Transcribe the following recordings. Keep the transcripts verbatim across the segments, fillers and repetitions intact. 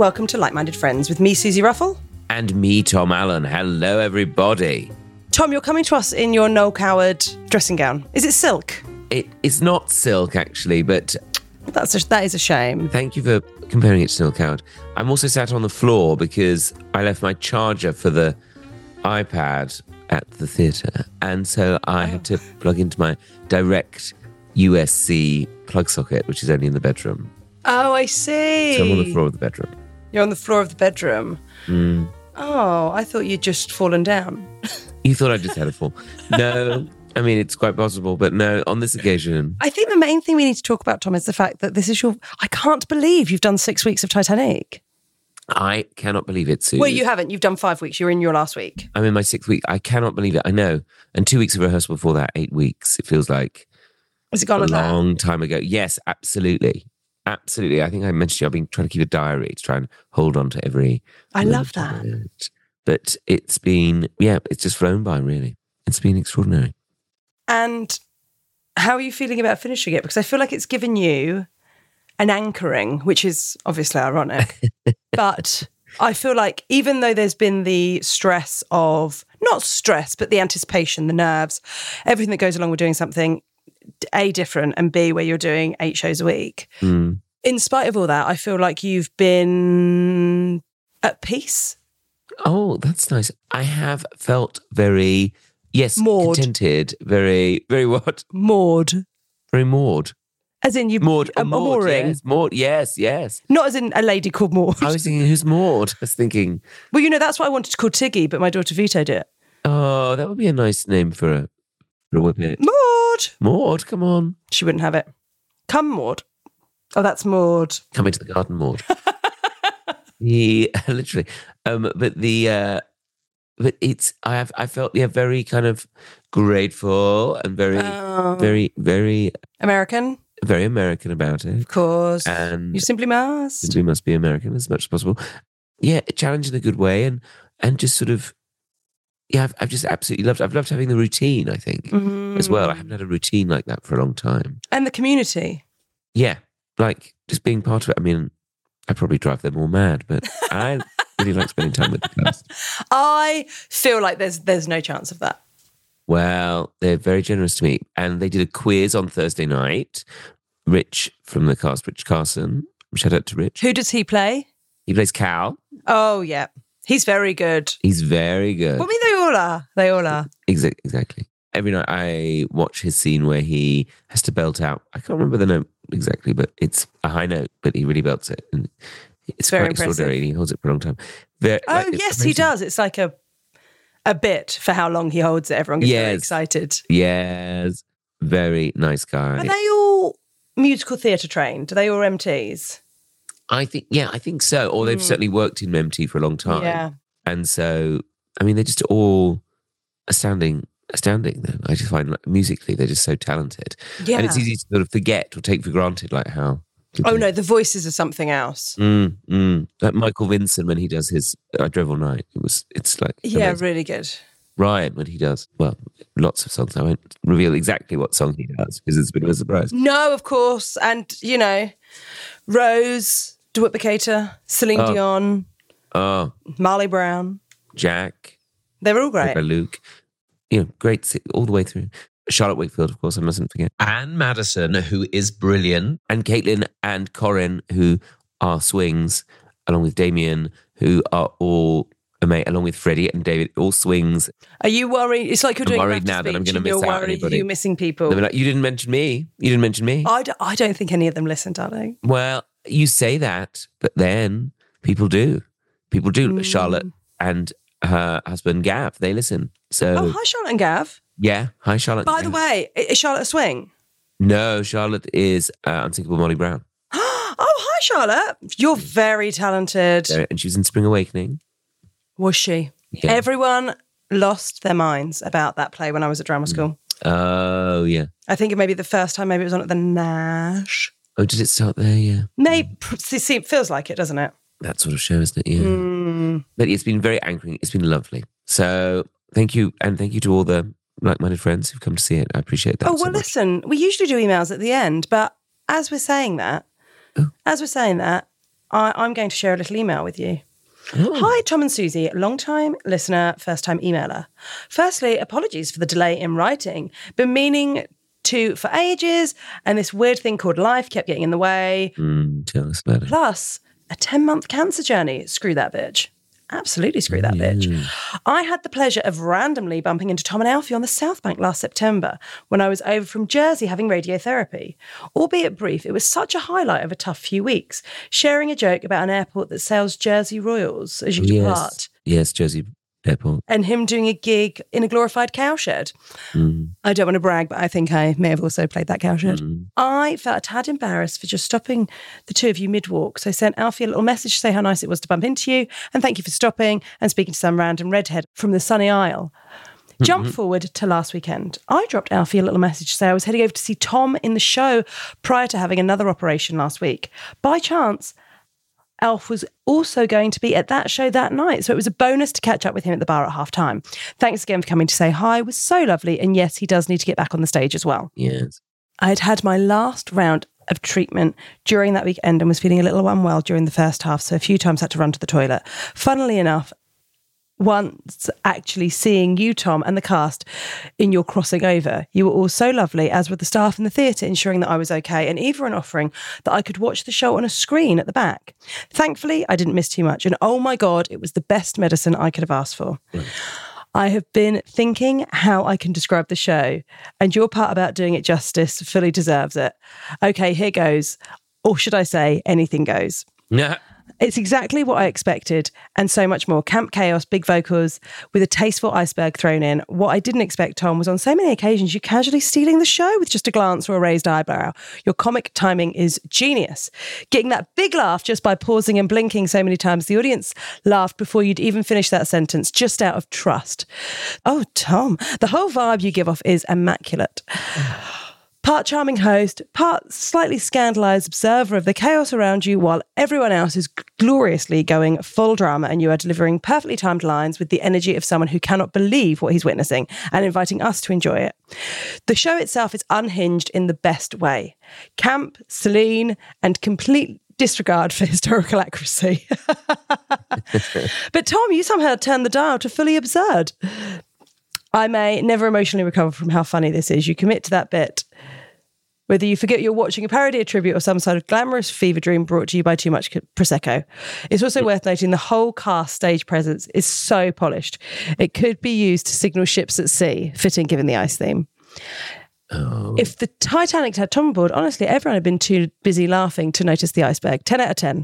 welcome to Like-Minded Friends with me, Susie Ruffle. And me, Tom Allen. Hello, everybody. Tom, you're coming to us in your Noel Coward dressing gown. Is it silk? It, it's not silk, actually, but... That's a, that is a shame. Thank you for comparing it to Noel Coward. I'm also sat on the floor because I left my charger for the iPad at the theatre, and so I had to plug into my direct U S C plug socket, which is only in the bedroom. Oh, I see. So I'm on the floor of the bedroom. You're on the floor of the bedroom. Mm. Oh, I thought you'd just fallen down. You thought I just had a fall. No, I mean, it's quite possible, but no, on this occasion... I think the main thing we need to talk about, Tom, is the fact that this is your... I can't believe you've done six weeks of Titanic. I cannot believe it, Sue. Well, you haven't. You've done five weeks. You're in your last week. I'm in my sixth week. I cannot believe it. I know. And two weeks of rehearsal before that, eight weeks. It feels like Has it gone a like long that? time ago. Yes, absolutely. Absolutely. I think I mentioned to you, I've been trying to keep a diary to try and hold on to every... I love that. It. But it's been, yeah, it's just flown by, really. It's been extraordinary. And how are you feeling about finishing it? Because I feel like it's given you an anchoring, which is obviously ironic. But I feel like even though there's been the stress of, not stress, but the anticipation, the nerves, everything that goes along with doing something, A, different, and B, where you're doing eight shows a week. Mm. In spite of all that, I feel like you've been at peace. Oh, that's nice. I have felt very, yes, Moored. contented, very, very what? Moored. Very moored. As in you Maud, a, a Maud, mooring. yes, Maud, yes, yes. Not as in a lady called Maud. I was thinking, who's Maud? I was thinking, Well, you know, that's what I wanted to call Tiggy, but my daughter vetoed it. oh, that would be a nice name for a, for a whippet. Maud! Maud, come on. She wouldn't have it. Come, Maud. Oh, that's Maud. Come into the garden, Maud. the, literally. Um, but the, uh, but it's, I have, I felt, yeah, very kind of grateful and very, Oh. very, very, American, very American about it. of course. And You simply must. we must be American as much as possible. Yeah, challenge in a good way, and and just sort of, yeah, I've, I've just absolutely loved. I've loved having the routine. I think Mm. as well. I haven't had a routine like that for a long time. And the community. Yeah, like just being part of it. I mean, I probably drive them all mad, but I really like spending time with the cast. I feel like there's there's no chance of that. Well, they're very generous to me, and they did a quiz on Thursday night. Rich from the cast, Rich Carson. Shout out to Rich. Who does he play? He plays Cal. Oh, yeah. He's very good. He's very good. Well, I mean, they all are. They all are. Exa- exactly. Every night I watch his scene where he has to belt out. I can't remember the note exactly, but it's a high note, but he really belts it. And it's Very quite impressive. extraordinary, and he holds it for a long time. Very, Oh, like, it's yes, he amazing. does. It's like a a bit for how long he holds it. Everyone gets very Yes. excited. Yes. Very nice guy. Are they all musical theatre trained? Are they all M Ts? I think, yeah, I think so. Or they've Mm. certainly worked in M T for a long time. Yeah. And so, I mean, they're just all astounding, astounding though. I just find like, musically, they're just so talented. Yeah. And it's easy to sort of forget or take for granted, like how. Oh, no, the voices are something else. Mm, mm. Like Michael Vincent when he does his I Drove All Night. It was, it's like, Yeah, amazing. really good. Ryan when he does, well, lots of songs. I won't reveal exactly what song he does because it's a bit of a surprise. No, of course. And, you know, Rose, DeWitt Bukater, Celine Oh. Dion, Oh, Marley Brown. Jack, They're all great. Luke, you know, great si- all the way through. Charlotte Wakefield, of course, I mustn't forget. Anne Madison, who is brilliant. And Caitlin and Corin, who are swings, along with Damien, who are all amazing, along with Freddie and David, all swings. Are you worried? It's like you're I'm doing worried a now that I'm speech gonna and miss you're out worried anybody. you're missing people. They'll be like, you didn't mention me. You didn't mention me. I, d- I don't think any of them listen, darling. Well, you say that, but then people do. People do. Mm. Charlotte and her husband Gav, they listen. So, Oh, hi, Charlotte and Gav. yeah. Hi, Charlotte. By and the Gav. way, i- is Charlotte a swing? No, Charlotte is uh, Unsinkable Molly Brown. Oh, hi, Charlotte. You're very talented. There- And she was in Spring Awakening. Was she? Yeah. Everyone lost their minds about that play when I was at drama school. Oh, yeah. I think it may be the first time maybe it was on at the Nash. Oh, did it start there? Yeah. Maybe, see, it feels like it, doesn't it? That sort of show, isn't it? Yeah. Mm. But it's been very anchoring. It's been lovely. So thank you. And thank you to all the like-minded friends who've come to see it. I appreciate that Oh, so well, much. listen, we usually do emails at the end, but as we're saying that, Oh. as we're saying that, I, I'm going to share a little email with you. Oh. Hi, Tom and Susie, long-time listener, first-time emailer. Firstly, apologies for the delay in writing. Been meaning to for ages, and this weird thing called life kept getting in the way. Mm, tell us about it. Plus, a ten-month cancer journey. Screw that bitch. Absolutely screw that Yeah. bitch. I had the pleasure of randomly bumping into Tom and Alfie on the South Bank last September when I was over from Jersey having radiotherapy. Albeit brief, it was such a highlight of a tough few weeks, sharing a joke about an airport that sells Jersey Royals as you depart, Yes, yes, Jersey Airport. and him doing a gig in a glorified cowshed. Mm, I don't want to brag, but I think I may have also played that cowshed. mm. I felt a tad embarrassed for just stopping the two of you mid-walk, so I sent Alfie a little message to say how nice it was to bump into you and thank you for stopping and speaking to some random redhead from the sunny Isle. Jump forward to last weekend. I dropped Alfie a little message to say I was heading over to see Tom in the show prior to having another operation last week. By chance, Alf was also going to be at that show that night, so it was a bonus to catch up with him at the bar at half time. Thanks again for coming to say hi. It was so lovely, and yes, he does need to get back on the stage as well. Yes. I had had my last round of treatment during that weekend and was feeling a little unwell during the first half, so a few times had to run to the toilet. Funnily enough, once actually seeing you, Tom, and the cast in your crossing over, you were all so lovely, as were the staff in the theatre, ensuring that I was okay, and even offering that I could watch the show on a screen at the back. Thankfully, I didn't miss too much, and oh my God, it was the best medicine I could have asked for. Mm. I have been thinking how I can describe the show, and your part about doing it justice fully deserves it. Okay, here goes. Or should I say, anything goes. Yeah. It's exactly what I expected, and so much more. Camp chaos, big vocals, with a tasteful iceberg thrown in. What I didn't expect, Tom, was on so many occasions you casually stealing the show with just a glance or a raised eyebrow. Your comic timing is genius. Getting that big laugh just by pausing and blinking so many times, the audience laughed before you'd even finish that sentence, just out of trust. Oh, Tom, the whole vibe you give off is immaculate. Part charming host, part slightly scandalised observer of the chaos around you while everyone else is gloriously going full drama, and you are delivering perfectly timed lines with the energy of someone who cannot believe what he's witnessing and inviting us to enjoy it. The show itself is unhinged in the best way. Camp, Celine, and complete disregard for historical accuracy. But Tom, you somehow turned the dial to fully absurd. I may never emotionally recover from how funny this is. You commit to that bit. Whether you forget you're watching a parody, a tribute, or some sort of glamorous fever dream brought to you by too much Prosecco. It's also worth noting the whole cast stage presence is so polished. It could be used to signal ships at sea, fitting given the ice theme. Oh. If the Titanic had Tom aboard, honestly, everyone had been too busy laughing to notice the iceberg. ten out of ten.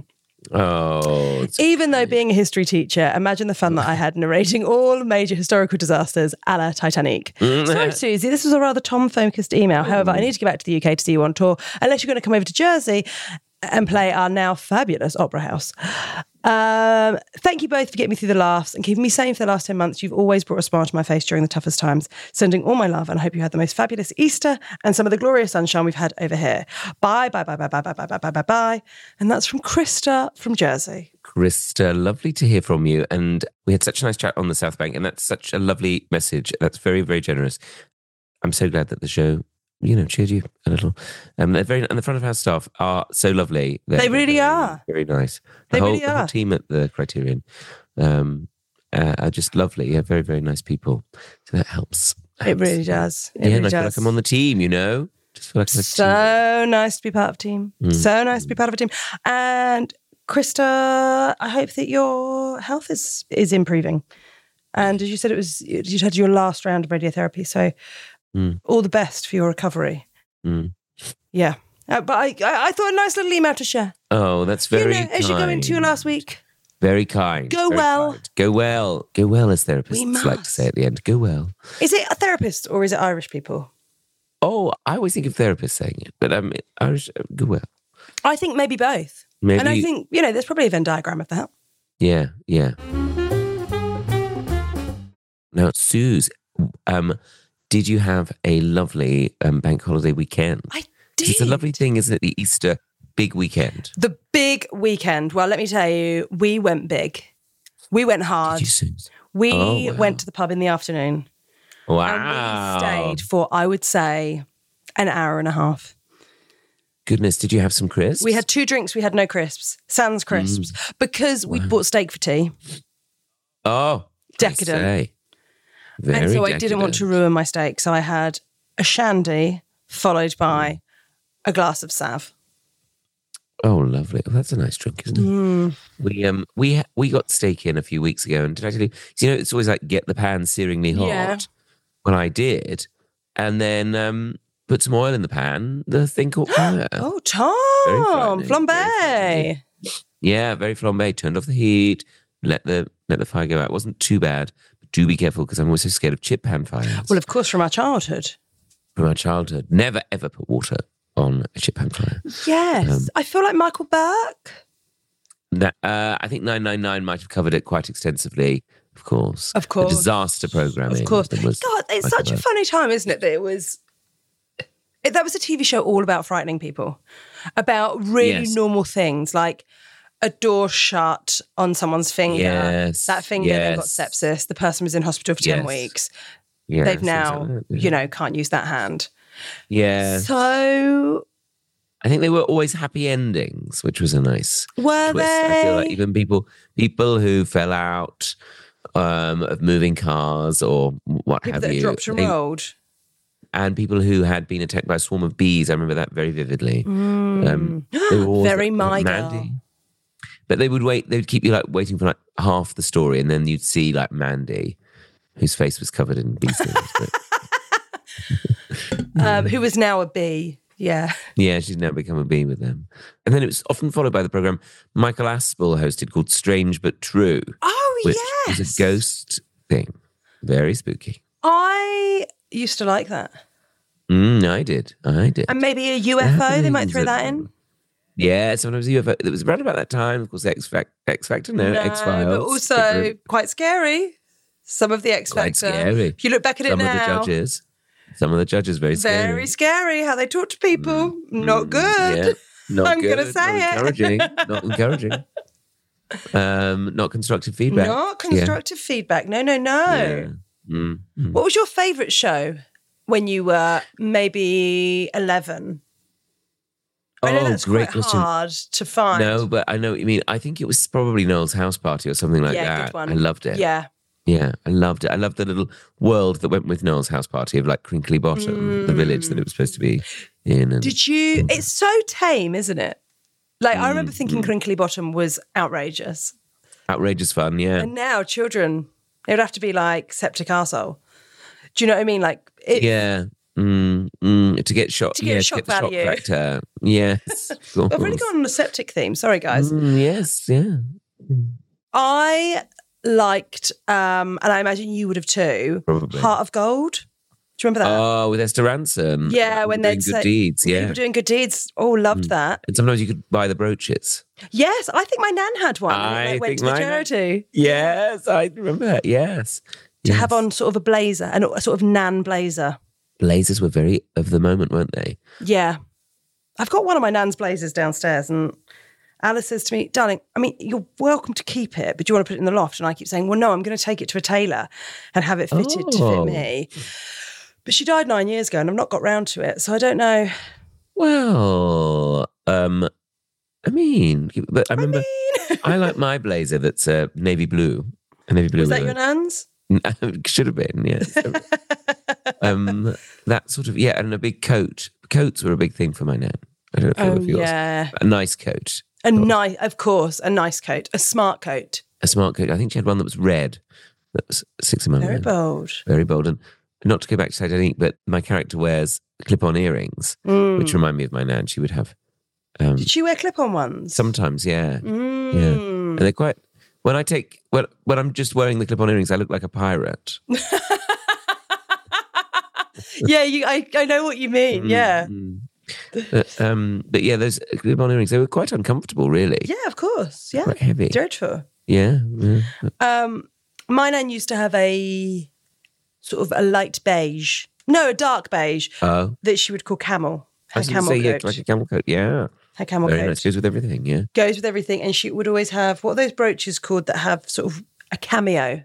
Oh, it's Even though being a history teacher, imagine the fun that I had narrating all major historical disasters a la Titanic. Sorry, Susie, this was a rather Tom-focused email. However, I need to get back to the U K to see you on tour, unless you're going to come over to Jersey and play our now fabulous Opera House. Um, thank you both for getting me through the laughs and keeping me sane for the last ten months. You've always brought a smile to my face during the toughest times. Sending all my love, and I hope you had the most fabulous Easter and some of the glorious sunshine we've had over here. Bye, bye, bye, bye, bye, bye, bye, bye, bye, bye, bye. And that's from Krista from Jersey. Krista, lovely to hear from you. And we had such a nice chat on the South Bank, and that's such a lovely message. That's very, very generous. I'm so glad that the show, you know, cheered you a little. Um, they're very, and the front of house staff are so lovely. They're, They really very, are. Very nice. The They whole, really the whole are. team at the Criterion um, uh, are just lovely. Yeah, very, very nice people. So that helps. It really does. It yeah, really and I feel does. like I'm on the team, you know? Just feel like I'm a team. So nice to be part of a team. Mm. So nice to be part of a team. And Krista, I hope that your health is is improving. And as you said, it was you had your last round of radiotherapy. So Mm. all the best for your recovery. Mm. Yeah. Uh, but I, I, I thought a nice little email to share. Oh, that's very you know, kind. as you go into your last week. Very kind. Go very well. kind. Go well. Go well, as therapists We like to must. say at the end. Go well. Is it a therapist or is it Irish people? Oh, I always think of therapists saying it, but um, Irish, uh, go well. I think maybe both. Maybe. And I think, you know, there's probably a Venn diagram of that. Yeah, yeah. Now, Suze, um, did you have a lovely um, bank holiday weekend? I 'Cause did. It's a lovely thing, isn't it? The Easter big weekend. The big weekend. Well, let me tell you, we went big. We went hard. Did you, Suze? We Oh, wow. went to the pub in the afternoon. Wow. And we stayed for, I would say, an hour and a half. Goodness, did you have some crisps? We had two drinks. We had no crisps. Sans crisps. Mm. Because Wow. we'd bought steak for tea. Oh, Decadent. I say. Very and so I decadent. didn't want to ruin my steak. So I had a shandy followed by a glass of Sav. Oh, lovely. Well, that's a nice drink, isn't it? Mm. We um we we got steak in a few weeks ago, and did I tell you? You know, it's always like get the pan searingly hot. Yeah. Well, I did, and then um put some oil in the pan. The thing caught fire. Oh, Very Tom, frightening, very flambe. frightening. Yeah, very flambe. Turned off the heat. Let the let the fire go out. It wasn't too bad, but do be careful because I'm always so scared of chip pan fires. Well, of course, from our childhood. From my childhood, never ever put water on a chip pan fire. Yes. Um, I feel like Michael Burke. That, uh, I think nine nine nine might have covered it quite extensively, of course. Of course. The disaster programming. Of course. that was God, it's Michael such a Burke. funny time, isn't it? That it was. It, that was a T V show all about frightening people, about really Yes. normal things like a door shut on someone's finger. Yes, That finger then got yes. sepsis. The person was in hospital for ten Yes. weeks. Yeah, They've things now, like that, yeah. you know, can't use that hand. Yeah. So I think they were always happy endings, which was a nice were twist. they? I feel like even people people who fell out um, of moving cars or what People have that you. dropped and they- rolled. and people who had been attacked by a swarm of bees. I remember that very vividly. Um, they were always Mm. Very like, my Mandy. girl. But they would wait, they would keep you like waiting for like half the story, and then you'd see like Mandy, whose face was covered in bee stings. But Um, who was now a bee. Yeah. yeah, she's now become a bee with them. And then it was often followed by the program Michael Aspel hosted called Strange But True, Oh, which yes. was a ghost thing. Very spooky. I used to like that. Mm, I did. I did. And maybe a U F O, they might throw that in. Yeah, sometimes a U F O. It was around about that time, of course, X, Fac- X Factor, no, X Files. but also quite scary. Some of the X Quite Factor. scary. If you look back at Some it of the now, judges. Some of the judges very scary. very scary how they talk to people. Not good. Yeah, not I'm good. gonna say not it. encouraging. Not encouraging. Um, not constructive feedback. Not constructive feedback. No, no, no. Yeah. Mm, mm. What was your favourite show when you were maybe eleven? I know Oh, that's great quite question. hard to find. No, but I know what you mean. I think it was probably Noel's House Party or something like Yeah, that. good one. I loved it. Yeah. Yeah, I loved it. I loved the little world that went with Noel's House Party of like Crinkly Bottom, the village that it was supposed to be in. And Did you? It's so tame, isn't it? Like, I Mm, remember thinking Crinkly Bottom was outrageous. outrageous fun, yeah. And now children, they would have to be like septic arsehole. Do you know what I mean? Like, it, Yeah. Mm, mm, to get shot. To get yeah, shock to get the value. shock factor. Yes. of I've really course. gone on a septic theme. Sorry, guys. Mm, yes, yeah. I liked, um, and I imagine you would have too, Probably. Heart of Gold. Do you remember that? Oh, with Esther Ransom. Yeah, when doing they'd good say- deeds, yeah. People doing good deeds. Oh, loved Mm. that. And sometimes you could buy the brooches. Yes, I think my nan had one. and it, I like, went think to the mine had- charity Yes, I remember that. Yes. to Yes. have on sort of a blazer, and a sort of nan blazer. Blazers were very of the moment, weren't they? Yeah. I've got one of my nan's blazers downstairs, and Alice says to me, darling, I mean, you're welcome to keep it, but do you want to put it in the loft? And I keep saying, well, no, I'm going to take it to a tailor and have it fitted to Oh. fit me. But she died nine years ago and I've not got round to it. So I don't know. Well, um, I mean, but I remember I, mean, like my blazer that's uh, navy blue. A navy blue. was that with your a- nan's? Should have been, yes. um, that sort of, yeah, and a big coat. Coats were a big thing for my nan. I don't know Oh, if yours. yeah. A nice coat. A nice, of course, a nice coat, a smart coat. A smart coat. I think she had one that was red. That was six of my Very mind. bold. Very bold. And not to go back to Titanic, but my character wears clip-on earrings, Mm. which remind me of my nan. She would have um, Did she wear clip-on ones? sometimes, yeah. Mm. And they're quite, when I take, when, when I'm just wearing the clip-on earrings, I look like a pirate. Yeah, you, I, I know what you mean. Mm, Yeah. mm. But, um, but yeah, those clip-on earrings, they were quite uncomfortable, really. Yeah, of course. Yeah. Quite heavy. Dreadful. Yeah. yeah. Um, my nan used to have a sort of a light beige, no, a dark beige Oh. that she would call camel. I Her was gonna camel say, yeah, coat. like a camel coat. Yeah. Her camel Very coat nice. Goes with everything, yeah. goes with everything, and she would always have what are those brooches called that have sort of a cameo.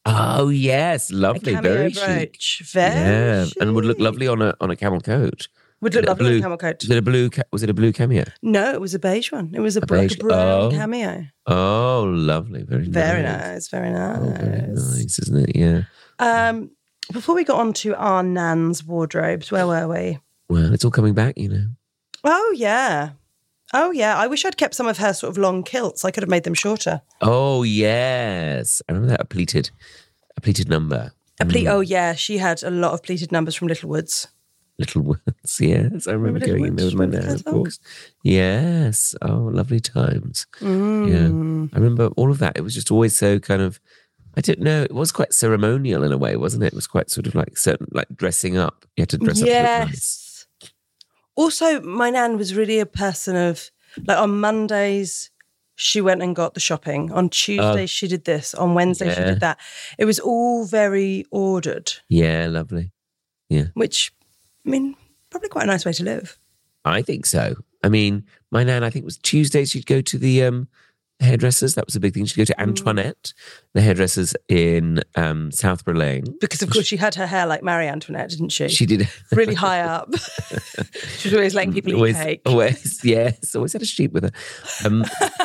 Oh, yes. A Lovely. cameo Very chic. brooch. Very Yeah. And would look chic. lovely on a on a camel coat. Would look A lovely blue- in a camel coat. Was it a blue? Ca- was it a blue cameo? No, it was a beige one. It was a, A br- like beige- a brown oh. cameo. Oh, lovely. Very, Very nice. nice. Very nice. Oh, very nice, isn't it? Yeah. Um, before we got on to our Nan's wardrobes, where were we? Well, it's all coming back, you know. Oh, yeah. Oh, yeah. I wish I'd kept some of her sort of long kilts. I could have made them shorter. Oh, yes. I remember that, a pleated, a pleated number. A ple- Oh, yeah. She had a lot of pleated numbers from Littlewoods. Littlewoods, yes. I remember, Remember going in there with my Littlewoods? nan, of Remember course. Yes. Oh, lovely times. Mm. Yeah. I remember all of that. It was just always so kind of, I don't know, it was quite ceremonial in a way, wasn't it? It was quite sort of like certain, like dressing up. You had to dress up. to look nice. Yes. Also, my nan was really a person of, like on Mondays, she went and got the shopping. On Tuesdays, Oh. she did this. On Wednesdays, she Yeah. did that. It was all very ordered, Yeah, lovely. which, I mean, probably quite a nice way to live. I think so. I mean, my nan, I think it was Tuesdays she'd go to the um, hairdressers. That was a big thing. She'd go to Antoinette, the hairdressers in um, Southborough Lane. Because, of course, she had her hair like Marie Antoinette, didn't she? She did. Really high up. She was always letting people always, eat cake. Always, yes. Always had a sheep with her. Um,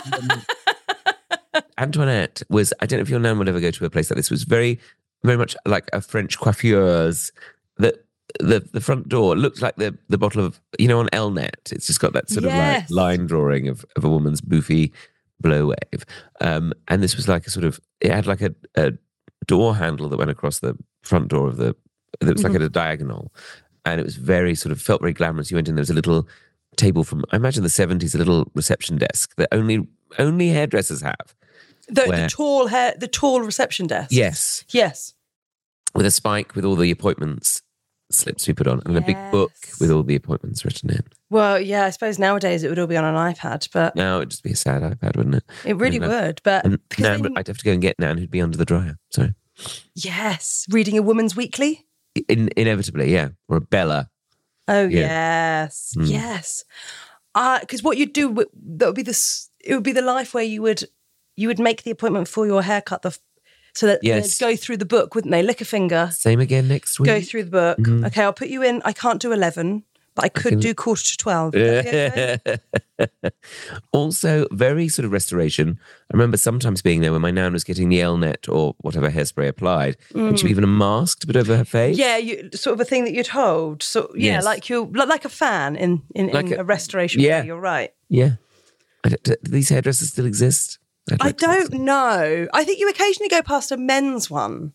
Antoinette was, I don't know if your nan would ever go to a place like this, was very, very much like a French coiffeuse. That the the front door looked like the the bottle of, you know, on Elnet. It's just got that sort Yes. of like line drawing of, of a woman's boofy blow wave. Um, and this was like a sort of, it had like a, a door handle that went across the front door of the, that was like at a diagonal. And it was very sort of, felt very glamorous. You went in, there was a little table from, I imagine the seventies, a little reception desk that only only hairdressers have. The, the Where- tall hair, the tall reception desk. Yes. Yes. With a spike with all the appointments slips we put on, and a big book Yes. with all the appointments written in. Well, yeah, I suppose nowadays it would all be on an iPad, but Now it'd just be a sad iPad, wouldn't it? it really And, uh, would. But And because Nan, then- I'd have to go and get Nan, who'd be under the dryer. Sorry. yes, reading a woman's weekly. In, inevitably, yeah. Or a Bella. Oh Yeah. yes, Mm. yes. Because what you'd do w- that would be this. It would be the life where you would you would make the appointment for your haircut. The f- so that Yes. they'd go through the book, wouldn't they? Lick a finger, Same again next week. go through the book. Mhm. Okay, I'll put you in. I can't do eleven, but I could can- do quarter to twelve. Would that be okay? Also, very sort of restoration. I remember sometimes being there when my nan was getting the Elnet or whatever hairspray applied, and she even a mask to put over her face. Mm. Yeah, you, sort of a thing that you'd hold. So yeah, Yes. like you like, like a fan in in, Like in a, a- restoration. yeah. way, you're right. Yeah. I don't- do these hairdressers still exist? I'd I like to don't see. know. I think you occasionally go past a men's one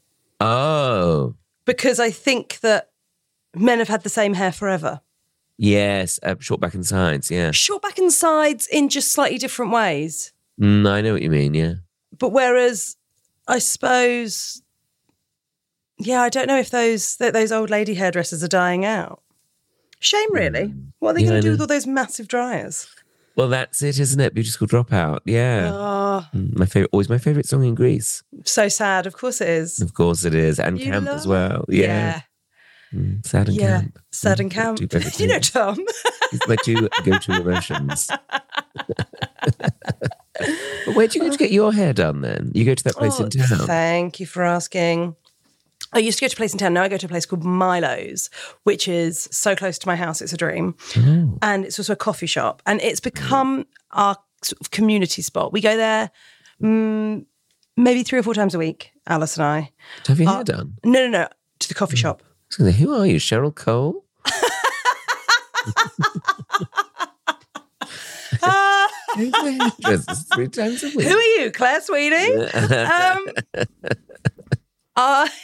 Oh, because I think that men have had the same hair forever. yes. Uh, short back and sides. Yeah. Short back and sides in just slightly different ways. Mm, I know what you mean. Yeah. But whereas I suppose, yeah, I don't know if those that those old lady hairdressers are dying out. Shame, really. What are they Yeah, going I to do know. with all those massive dryers? Well, that's it, isn't it? Beauty School Dropout. Yeah. Oh, Mm, my favorite, always my favorite song in Greece. so sad. Of course it is. Of course it is, and You Camp love- as well. Yeah. Yeah. Mm, sad and Yeah. Camp. Sad Mm, and camp. two favorite You know, things. Tom. It's my two go-to emotions. But where do you go to get your hair done then? You go to that place Oh, in town. Thank you for asking. I used to go to a place in town. Now I go to a place called Milo's, which is so close to my house. It's a dream. Oh. And it's also a coffee shop. And it's become our sort of community spot. We go there mm, maybe three or four times a week, Alice and I. To have your Uh, hair done? No, no, no, to the coffee Hmm. shop. I was gonna say, who are you, Cheryl Cole? Ah, Who's the hairdressers three times a week? who are you, Claire Sweeting? um, I,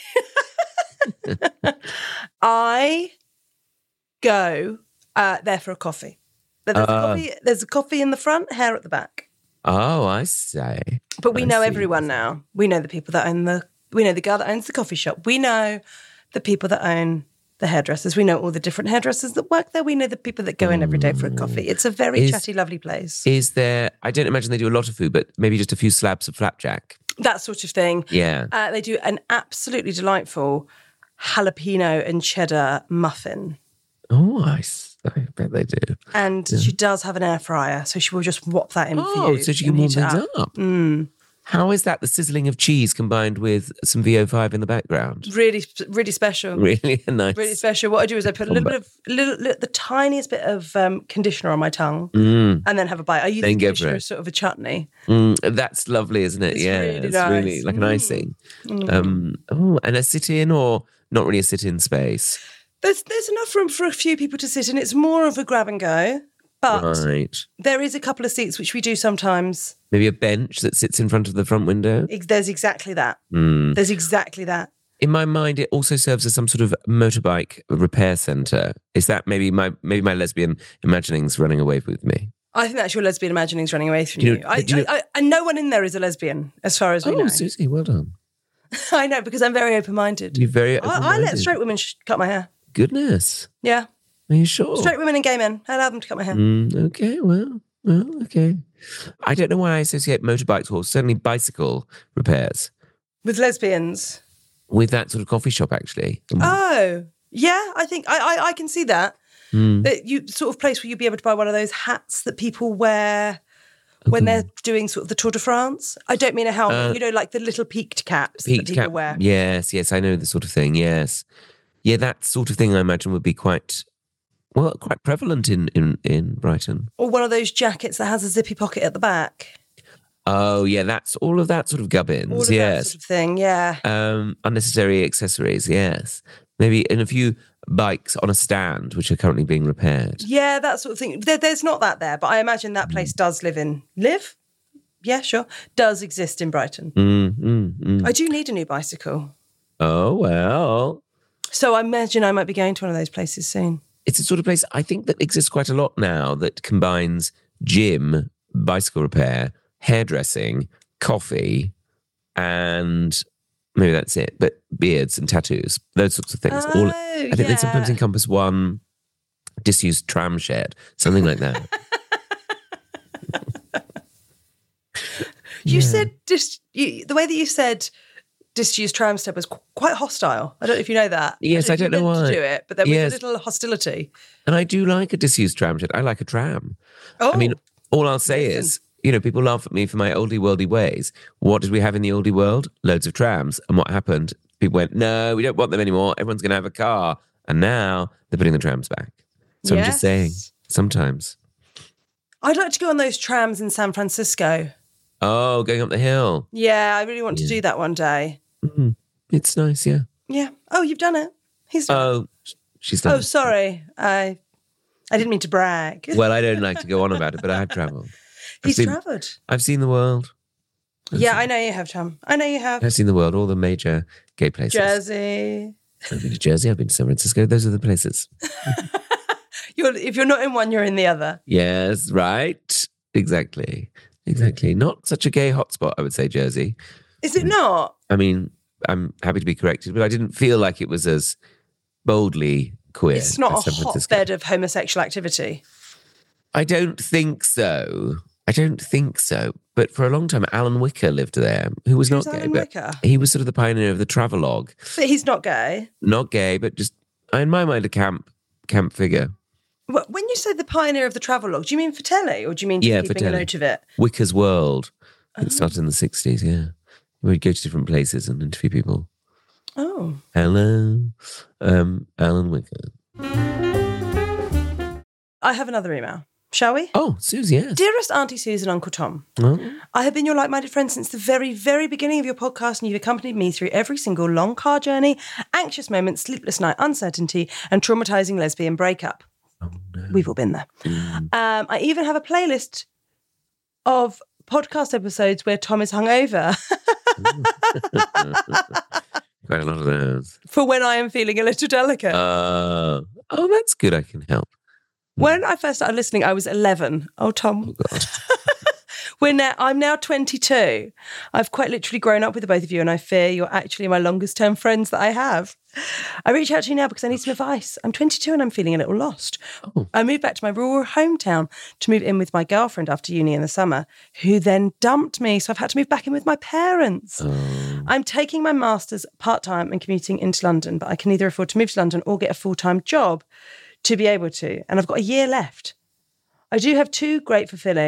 I go uh, there for a coffee. There's, a Uh. coffee. There's a coffee in the front, hair at the back. Oh, I say. But we I know see. everyone now. We know the people that own the. We know the girl that owns the coffee shop. We know the people that own the hairdressers. We know all the different hairdressers that work there. We know the people that go in every day for a coffee. It's a very Is- chatty, lovely place. Is there, I don't imagine they do a lot of food, but maybe just a few slabs of flapjack. That sort of thing. Yeah. Uh, they do an absolutely delightful jalapeno and cheddar muffin. Oh, I, s- I bet they do. And she does have an air fryer, so she will just whop that in for Oh, you. so she can and warm heat it things up. Mm. How is that the sizzling of cheese combined with some V O five in the background? Really, really special. Really nice. Really special. What I do is I put a little bit of, little, little, the tiniest bit of um, conditioner on my tongue Mm. and then have a bite. I use Then the go for conditioner it. as sort of a chutney. Mm, that's lovely, isn't it? It's yeah, really it's nice. really like an Mm. icing. Mm. Um, oh, and a sit-in or not really a sit-in space? There's there's enough room for a few people to sit in. It's more of a grab and go, but Right. there is a couple of seats which we do sometimes. Maybe a bench that sits in front of the front window. Ex- There's exactly that. Mm. There's exactly that. In my mind, it also serves as some sort of motorbike repair centre. Is that maybe my maybe my lesbian imaginings running away with me? I think that's your lesbian imaginings running away from Do you you. know- I, do you know- I, I, and no one in there is a lesbian, as far as we Oh, know. Susie, well done. I know, because I'm very open-minded. You're very I, I let open-minded. straight women sh- cut my hair. Goodness. Yeah. Are you sure? Straight women and gay men. I allow them to cut my hair. Mm, okay, well, well, okay. I don't know why I associate motorbikes or certainly bicycle repairs With lesbians. with that sort of coffee shop, actually. Oh, yeah, I think I, I, I can see that. Mm. That you sort of place where you'd be able to buy one of those hats that people wear when they're doing sort of the Tour de France. I don't mean a helmet, Uh, you know, like the little peaked caps Peaked that people cap. wear. Yes, yes, I know the sort of thing, yes. Yeah, that sort of thing I imagine would be quite, well, quite prevalent in, in, in Brighton. Or one of those jackets that has a zippy pocket at the back. Oh, yeah, that's all of that sort of gubbins, All of yes. that sort of thing, yeah. Um, unnecessary accessories, yes. Maybe in a few bikes on a stand, which are currently being repaired. Yeah, that sort of thing. There, there's not that there, but I imagine that place does live in... Live? Yeah, sure. Does exist in Brighton. Mm, mm, mm. I do need a new bicycle. Oh, well. So I imagine I might be going to one of those places soon. It's a sort of place I think that exists quite a lot now that combines gym, bicycle repair, hairdressing, coffee, and maybe that's it. But beards and tattoos, those sorts of things. All, Oh, I think they sometimes yeah. encompass one disused tram shed, something like that. You Yeah. said dis- you, the way that you said disused tram shed was qu- quite hostile. I don't know if you know that. Yes, I if you don't know meant why. to do it, but there was Yes. a little hostility. And I do like a disused tram shed. I like a tram. Oh, I mean, all I'll say listen. is, you know, people laugh at me for my oldie worldy ways. What did we have in the oldie world? Loads of trams. And what happened? People went, no, we don't want them anymore. Everyone's going to have a car. And now they're putting the trams back. So I'm just saying, Yes. sometimes. I'd like to go on those trams in San Francisco. Oh, going up the hill. Yeah, I really want to Yeah. do that one day. Mm, it's nice, yeah. Yeah. Oh, you've done it. He's done it. Oh, she's done Oh, it. sorry. I I didn't mean to brag. Well, I don't like to go on about it, but I have travelled. I've He's seen- travelled. I've seen the world. I've Yeah, seen- I know you have, Tom. I know you have. I've seen the world, all the major gay places. Jersey. I've been to Jersey, I've been to San Francisco. Those are the places. You're, if you're not in one, you're in the other. Yes, right. Exactly. Exactly. Not such a gay hotspot, I would say, Jersey. Is it not? I mean, I'm happy to be corrected, but I didn't feel like it was as boldly queer. It's not as a San Francisco. hotbed of homosexual activity. I don't think so. I don't think so. But for a long time, Alan Wicker lived there, who was Who's not gay, Alan but Wicker? he was sort of the pioneer of the travelogue. But he's not gay. Not gay, but just, in my mind, a camp camp figure. Wh- When you say the pioneer of the travelogue, do you mean for telly or do you mean Yeah, just for keeping a telly. note of it? Wicker's World. Oh. It started in the sixties, yeah. We'd go to different places and interview people. Oh. Hello, um, Alan Wicker. I have another email. Shall we? Oh, Susie, yes. Dearest Auntie Susan, Uncle Tom, Oh, I have been your like-minded friend since the very, very beginning of your podcast, and you've accompanied me through every single long car journey, anxious moments, sleepless night, uncertainty, and traumatizing lesbian breakup. oh no. We've all been there. Mm. Um, I even have a playlist of podcast episodes where Tom is hungover Quite a lot of those. for when I am feeling a little delicate. Uh, oh, that's good. I can help. when I first started listening, I was eleven. Oh, Oh, Tom. God. We're now, I'm now twenty-two. I've quite literally grown up with the both of you, and I fear you're actually my longest term friends that I have. I reach out to you now because I need some advice. I'm twenty-two and I'm feeling a little lost. Oh. I moved back to my rural hometown to move in with my girlfriend after uni in the summer, who then dumped me. So I've had to move back in with my parents. Oh. I'm taking my master's part-time and commuting into London, but I can neither afford to move to London or get a full-time job to be able to. And I've got a year left. I do have two great, fulfilling,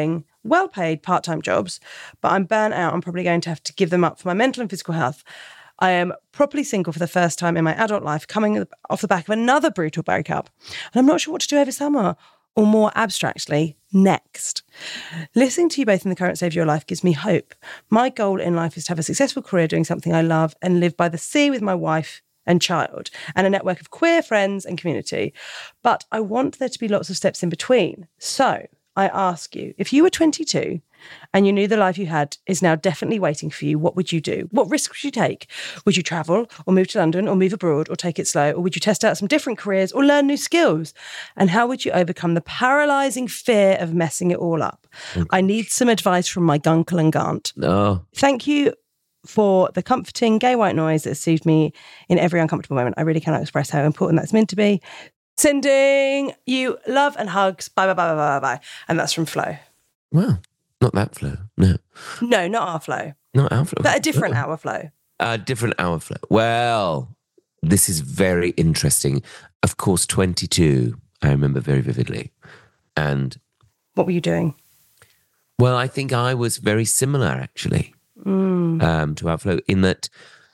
well-paid part-time jobs, but I'm burnt out. I'm probably going to have to give them up for my mental and physical health. I am properly single for the first time in my adult life, coming off the back of another brutal breakup. And I'm not sure what to do over summer, or more abstractly, next. Listening to you both in the current stage of your life gives me hope. My goal in life is to have a successful career doing something I love and live by the sea with my wife and child and a network of queer friends and community. But I want there to be lots of steps in between. So I ask you, if you were twenty-two and you knew the life you had is now definitely waiting for you, what would you do? What risks would you take? Would you travel or move to London or move abroad or take it slow? Or would you test out some different careers or learn new skills? And how would you overcome the paralysing fear of messing it all up? Okay. I need some advice from my gunkle and gaunt. Oh. Thank you for the comforting gay white noise that soothed me in every uncomfortable moment. I really cannot express how important that's meant to be. Sending you love and hugs. Bye, bye, bye, bye, bye, bye. And that's from Flo. Wow. Not that Flo. No. No, not our Flo. Not our Flo. But a different oh. our Flo. A different our Flo. Well, this is very interesting. Of course, twenty-two, I remember very vividly. And what were you doing? Well, I think I was very similar, actually, mm. um, to our Flo, in that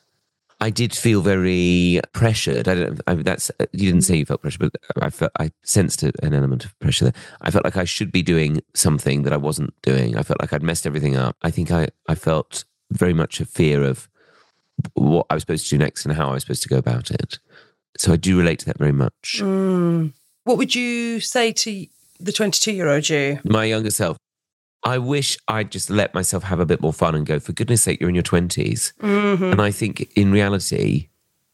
I did feel very pressured. I don't. I, that's you didn't say you felt pressured, but I felt I sensed an element of pressure there. I felt like I should be doing something that I wasn't doing. I felt like I'd messed everything up. I think I, I felt very much a fear of what I was supposed to do next and how I was supposed to go about it. So I do relate to that very much. Mm. What would you say to the twenty-two-year-old you? My younger self. I wish I'd just let myself have a bit more fun and go, for goodness sake, you're in your twenties. Mm-hmm. And I think in reality,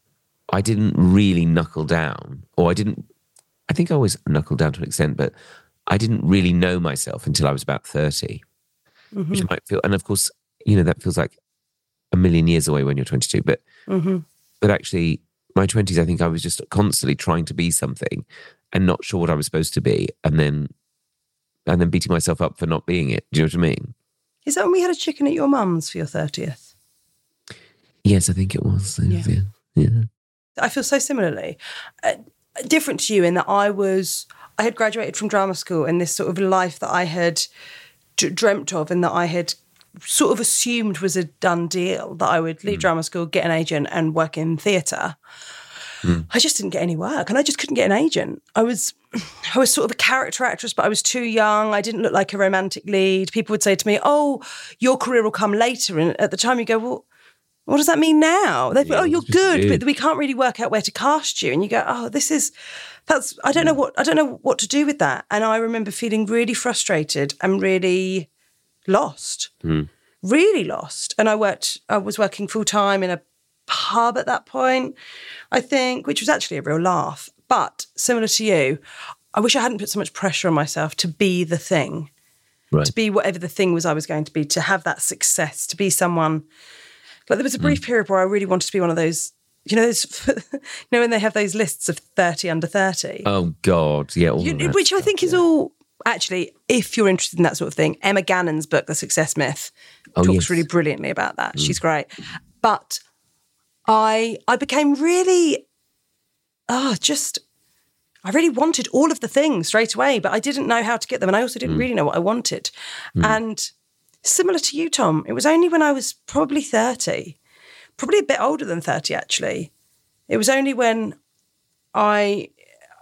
I didn't really knuckle down, or I didn't, I think I always knuckled down to an extent, but I didn't really know myself until I was about thirty, mm-hmm. which might feel, and of course, you know, that feels like a million years away when you're twenty-two, but, mm-hmm. but actually my twenties, I think I was just constantly trying to be something and not sure what I was supposed to be. And then And then beating myself up for not being it. Do you know what I mean? Is that when we had a chicken at your mum's for your thirtieth? Yes, I think it was. Yeah. Yeah. yeah. I feel so similarly. Uh, different to you in that I was, I had graduated from drama school in this sort of life that I had d- dreamt of and that I had sort of assumed was a done deal, that I would leave mm. drama school, get an agent and work in theatre. Mm. I just didn't get any work and I just couldn't get an agent. I was I was sort of a character actress, but I was too young. I didn't look like a romantic lead. People would say to me, oh, your career will come later. And at the time you go, well, what does that mean now? They'd be, yeah, oh, you're good, but we can't really work out where to cast you. And you go, oh, this is, that's, I don't know what, I don't know what to do with that. And I remember feeling really frustrated and really lost, mm. really lost. And I worked, I was working full time in a pub at that point, I think, which was actually a real laugh. But similar to you, I wish I hadn't put so much pressure on myself to be the thing, right. to be whatever the thing was I was going to be, to have that success, to be someone. Like there was a brief mm. period where I really wanted to be one of those, you know, those, you know, when they have those lists of thirty under thirty. Oh God, yeah. All you, that which stuff, I think is yeah. all, actually, if you're interested in that sort of thing, Emma Gannon's book, The Success Myth, oh, talks yes. really brilliantly about that. Mm. She's great. But I I became really, oh, just, I really wanted all of the things straight away, but I didn't know how to get them. And I also didn't mm. really know what I wanted. Mm. And similar to you, Tom, it was only when I was probably thirty, probably a bit older than thirty, actually. It was only when I,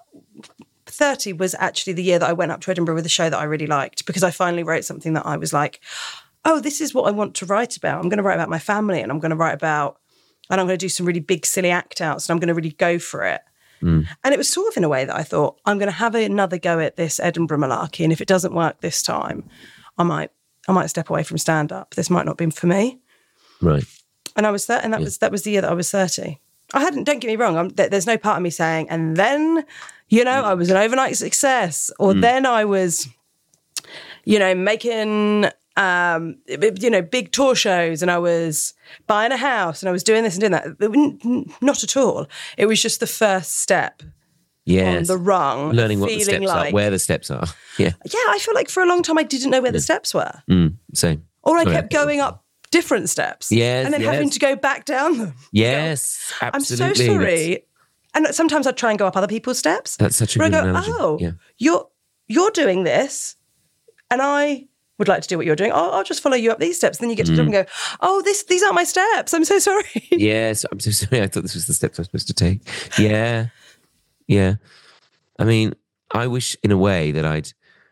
thirty was actually the year that I went up to Edinburgh with a show that I really liked, because I finally wrote something that I was like, oh, this is what I want to write about. I'm going to write about my family and I'm going to write about, and I'm going to do some really big, silly act outs and I'm going to really go for it. Mm. And it was sort of in a way that I thought, I'm going to have another go at this Edinburgh malarkey, and if it doesn't work this time, I might I might step away from stand-up. This might not be for me. Right. And I was there, and that yeah. was that was the year that I was thirty. I hadn't, don't get me wrong, I'm, there's no part of me saying, and then, you know, mm. I was an overnight success, or mm. then I was, you know, making, um, you know, big tour shows, and I was buying a house, and I was doing this and doing that. Not at all. It was just the first step yes. on the rung. Learning what the steps like, are, where the steps are. Yeah. Yeah, I feel like for a long time I didn't know where the steps were. Mm, same. Or I Sorry. kept going up different steps. Yes, and then yes. having to go back down them. Yes, you know? absolutely. I'm so sorry. That's... And sometimes I'd try and go up other people's steps. That's such a good good I go, analogy. oh, yeah. you're, you're doing this, and I would like to do what you're doing, I'll, I'll just follow you up these steps. Then you get to the top and go, oh, this these aren't my steps. I'm so sorry. Yes, I'm so sorry. I thought this was the steps I was supposed to take. Yeah. Yeah. I mean, I wish in a way that I'd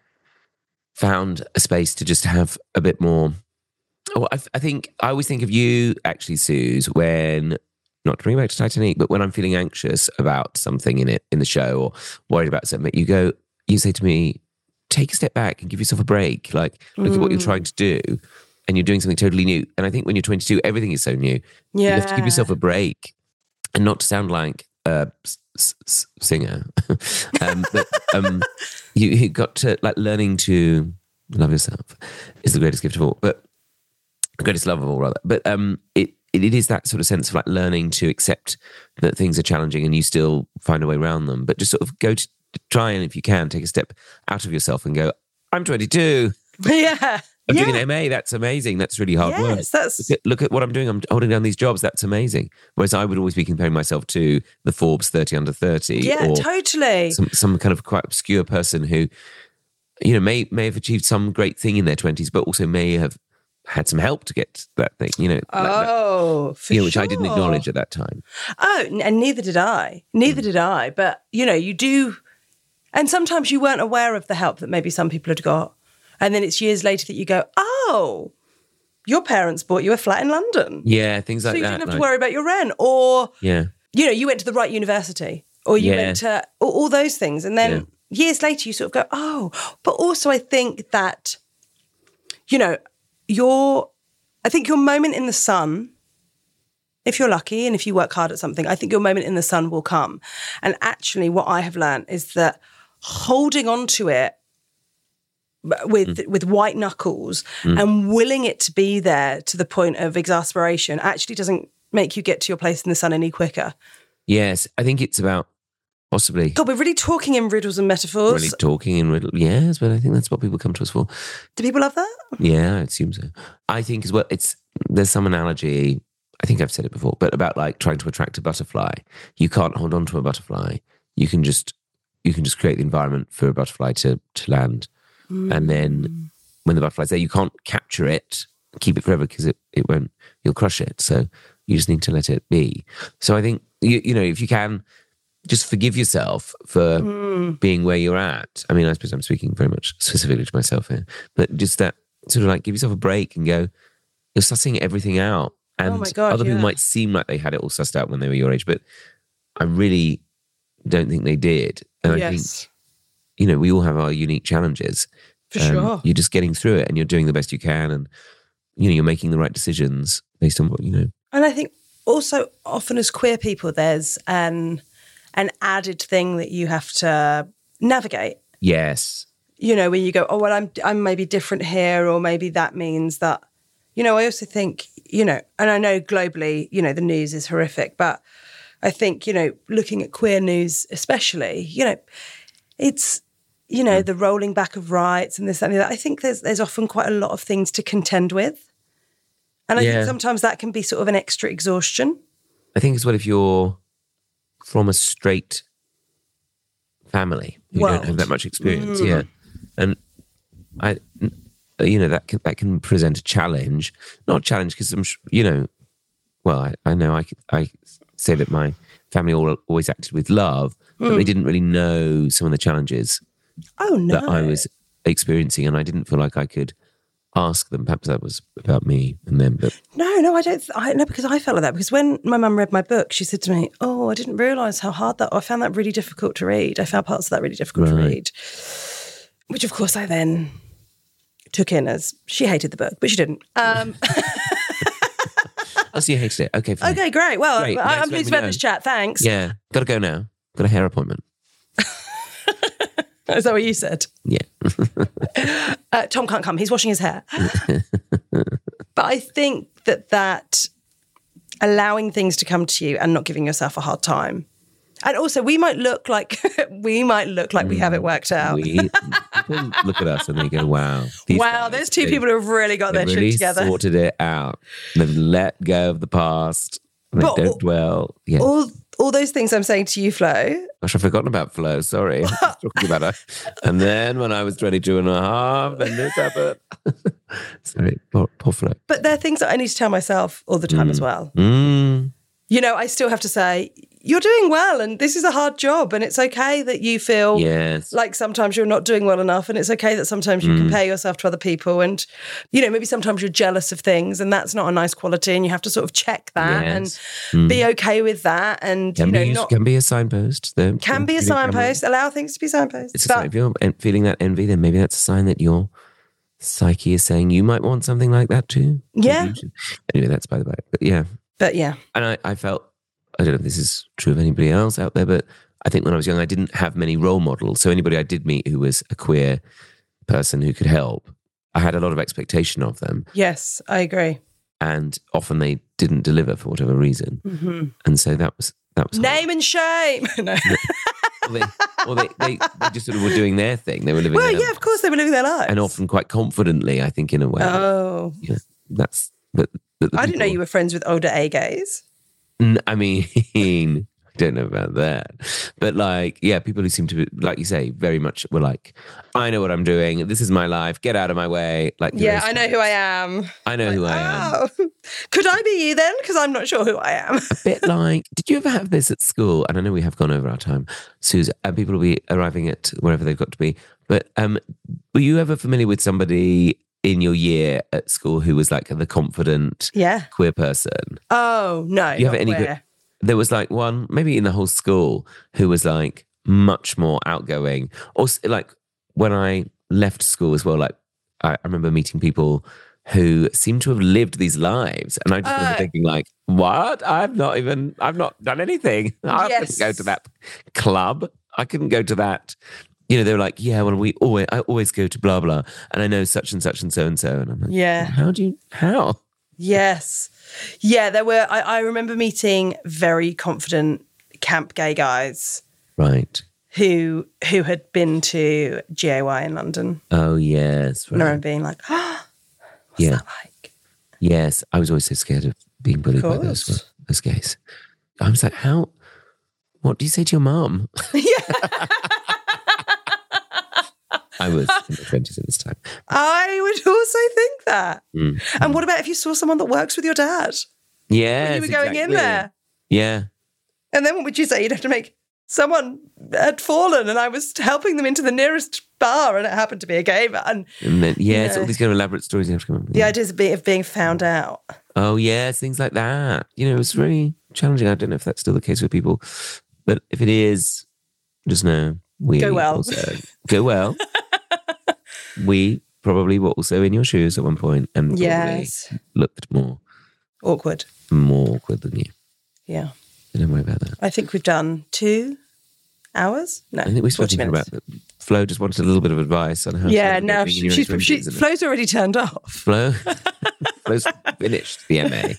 found a space to just have a bit more. Well, I, I think I always think of you, actually, Suze, when, not to bring it back to Titanic, but when I'm feeling anxious about something in it, in the show, or worried about something, you go, you say to me, take a step back and give yourself a break. Like, look mm. at what you're trying to do, and you're doing something totally new. And I think when you're twenty-two, everything is so new. Yeah. You have to give yourself a break, and not to sound like a s- s- singer. um, but um, you, you got to, like, learning to love yourself is the greatest gift of all. But the greatest love of all, rather. But um, it, it it is that sort of sense of like learning to accept that things are challenging and you still find a way around them. But just sort of go to try and, if you can, take a step out of yourself and go, I'm twenty-two. Yeah. I'm yeah. doing an M A. That's amazing. That's really hard yes, work. That's... Look, at, look at what I'm doing. I'm holding down these jobs. That's amazing. Whereas I would always be comparing myself to the Forbes thirty under thirty. Yeah, or totally. Some, some kind of quite obscure person who, you know, may may have achieved some great thing in their twenties, but also may have had some help to get that thing, you know. Oh, that, for you know, which sure. I didn't acknowledge at that time. Oh, and neither did I. Neither mm. did I. But, you know, you do... And sometimes you weren't aware of the help that maybe some people had got. And then it's years later that you go, oh, your parents bought you a flat in London. Yeah, things like that. So you that, didn't have like, to worry about your rent. Or, yeah. you know, you went to the right university. Or you yeah. went to all, all those things. And then yeah. years later you sort of go, oh. But also I think that, you know, your, I think your moment in the sun, if you're lucky and if you work hard at something, I think your moment in the sun will come. And actually what I have learned is that holding on to it with mm. with white knuckles mm. and willing it to be there to the point of exasperation actually doesn't make you get to your place in the sun any quicker. Yes, I think it's about possibly... God, we're really talking in riddles and metaphors. Really talking in riddles, yes, but I think that's what people come to us for. Do people love that? Yeah, I assume so. I think as well, it's there's some analogy, I think I've said it before, but about like trying to attract a butterfly. You can't hold on to a butterfly. You can just you can just create the environment for a butterfly to, to land. Mm. And then when the butterfly's there, you can't capture it, keep it forever because it, it won't, you'll crush it. So you just need to let it be. So I think, you, you know, if you can, just forgive yourself for mm. being where you're at. I mean, I suppose I'm speaking very much specifically to myself here, but just that sort of like give yourself a break and go, you're sussing everything out. And oh my God, other yeah. people might seem like they had it all sussed out when they were your age, but I really don't think they did. And yes. I think, you know, we all have our unique challenges. For um, sure. You're just getting through it and you're doing the best you can. And, you know, you're making the right decisions based on what, you know. And I think also often as queer people, there's an, an added thing that you have to navigate. Yes. You know, when you go, oh, well, I'm, I'm maybe different here, or maybe that means that, you know, I also think, you know, and I know globally, you know, the news is horrific, but I think, you know, looking at queer news especially, you know, it's, you know, the rolling back of rights and this, that, and that. I think there's there's often quite a lot of things to contend with. And I yeah. think sometimes that can be sort of an extra exhaustion. I think as well, if you're from a straight family, you World. don't have that much experience, mm. yeah. And I, you know, that can, that can present a challenge. Not a challenge because I'm, you know, well, I, I know I, I say that my family all, always acted with love, but mm. they didn't really know some of the challenges oh, no. that I was experiencing, and I didn't feel like I could ask them. Perhaps that was about me and them, but no, no, I don't. I no, because I felt like that. Because when my mum read my book, she said to me, "Oh, I didn't realise how hard that. I found that really difficult to read. I found parts of that really difficult right. to read." Which, of course, I then took in as she hated the book, but she didn't. Um, oh, so you hated it? Okay, fine. Okay, great. Well, great. I, I'm Nice, pleased to have this chat. Thanks. Yeah, got to go now. Got a hair appointment. Is that what you said? Yeah. uh, Tom can't come. He's washing his hair. But I think that that allowing things to come to you and not giving yourself a hard time. And also, we might look like we might look like we have it worked out. We people look at us and they go, "Wow, these wow!" guys, There's two they, people who've really got their really shit together. Sorted it out. They've let go of the past. And they but don't dwell. Yeah. All all those things I'm saying to you, Flo. Gosh, I've forgotten about Flo. Sorry, I was talking about her. And then when I was twenty-two and a half, and this happened. Sorry, poor, poor Flo. But they're things that I need to tell myself all the time Mm. as well. Mm. You know, I still have to say, you're doing well and this is a hard job and it's okay that you feel Yes. like sometimes you're not doing well enough and it's okay that sometimes you Mm. compare yourself to other people and, you know, maybe sometimes you're jealous of things and that's not a nice quality and you have to sort of check that Yes. and Mm. be okay with that and, Can you know, be used- not... can be a signpost. Though. Can be a Really can signpost, allow things to be signposts. It's a But- sign. If you're en- feeling that envy, then maybe that's a sign that your psyche is saying you might want something like that too. Yeah. Maybe you should- Anyway, that's by the way. But yeah, But yeah. and I, I felt, I don't know if this is true of anybody else out there, but I think when I was young, I didn't have many role models. So anybody I did meet who was a queer person who could help, I had a lot of expectation of them. Yes, I agree. And often they didn't deliver for whatever reason. Mm-hmm. And so that was, that was hard. Name and shame. No. Well, they, well they, they, they just sort of were doing their thing. They were living Well, their yeah, of course they were living their lives. and often quite confidently, I think, in a way. Oh. Yeah, that's. But, but the I didn't know people- you were friends with older A gays. N- I mean, I don't know about that, but like, yeah, people who seem to be, like you say, very much were like, I know what I'm doing. This is my life. Get out of my way. Like, Yeah, those- I know who I am. I know who I am. Oh. Could I be you then? Because I'm not sure who I am. A bit like, did you ever have this at school? And I know we have gone over our time, Suze, and people will be arriving at wherever they've got to be. But um, were you ever familiar with somebody in your year at school who was like the confident Yeah. queer person? Oh, no. Do you have not any queer. good? There was like one, maybe in the whole school, who was like much more outgoing. Or s- like when I left school as well, like I, I remember meeting people who seemed to have lived these lives. And I just remember Uh, thinking like, what? I've not even, I've not done anything. I Yes. couldn't go to that club. I couldn't go to that. You know, they were like, yeah, well, we always, I always go to blah, blah. And I know such and such and so and so. And I'm like, Yeah. how do you, how? Yes. Yeah, there were, I, I remember meeting very confident camp gay guys Right. who who had been to G A Y in London. Oh, yes. And I Right. remember being like, oh, what's Yeah. that like? Yes, I was always so scared of being bullied by course. those, those gays. I was like, how, what do you say to your mum? Yeah. I was in my twenties at this time. I would also think that. Mm. And what about if you saw someone that works with your dad? Yes, When you were going in exactly. there. Yeah. And then what would you say? You'd have to make someone had fallen and I was helping them into the nearest bar and it happened to be a gay man. And then, yes, Yeah. all these kind of elaborate stories you have to come up with. The ideas of being, of being found out. Oh, yes, things like that. You know, it was really challenging. I don't know if that's still the case with people. But if it is, just know we Go well. also go well. We probably were also in your shoes at one point and probably Yes. looked more Awkward. more awkward than you. Yeah. Don't worry about that. I think we've done two hours. No, I think we've forty spoken minutes. about that. Flo just wanted a little bit of advice on how Yeah, to now navigate being in she's your she, twenties, isn't it? Flo's already turned off. Flo, Flo's finished the M A.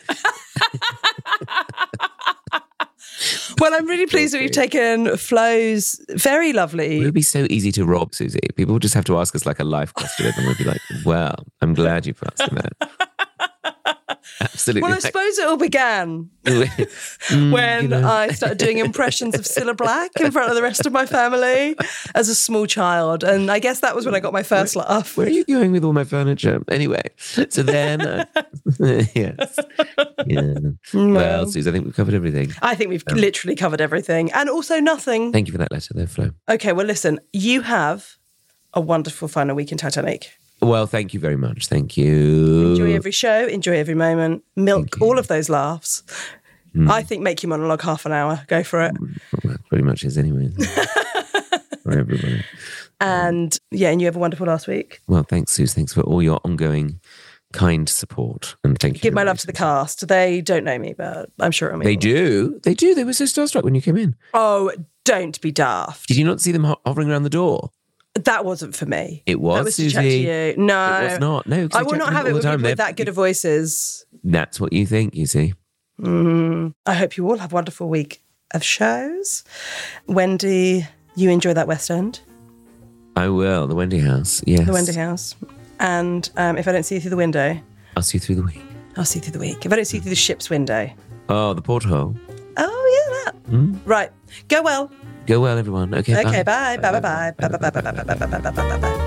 Well, I'm really pleased that we've taken Flo's very It lovely. would be so easy to rob, Susie. People would just have to ask us like a life question and we'd be like, well, I'm glad you've asked me that. Absolutely. Well, I suppose it all began Mm, when you know. I started doing impressions of Cilla Black in front of the rest of my family as a small child. And I guess that was when I got my first laugh. Where are you going with all my furniture? Anyway, so then, uh, yes. Yeah. Well, Susie, I think we've covered everything. I think we've literally covered everything and also nothing. Thank you for that letter there, Flo. Okay, well, listen, you have a wonderful final week in Titanic. Well, thank you very much. Thank you. Enjoy every show, enjoy every moment, milk Thank you. all of those laughs. I think make your monologue half an hour. Go for it. Well, that pretty much is anyway. isn't it? For everybody. And yeah, and you have a wonderful last week. Well, thanks, Suze. Thanks for all your ongoing kind support. And thank you. Give my very love much. to the cast. They don't know me, but I'm sure it'll mean They more. do. They do. They were so starstruck when you came in. Oh, don't be daft. Did you not see them ho- hovering around the door? That wasn't for me. It was, That was to chat Susie. to you. No. It was not. No, 'cause I they will chat not to have them it all with the time. people with They're- that good of voices. That's what you think, you see. Mm. I hope you all have a wonderful week of shows. Wendy, you enjoy that West End, I will. The Wendy House. Yes. the Wendy House. And um, if I don't see you through the window, I'll see you through the week. I'll see you through the week. If I don't see you through the ship's window. Oh, the porthole. Oh, yeah, that. Hmm? Right. Go well. Go well, everyone. Okay, Okay, bye. bye. Bye, bye, bye. Bye, bye, bye, bye, bye, bye, bye, bye, bye, bye, bye, bye.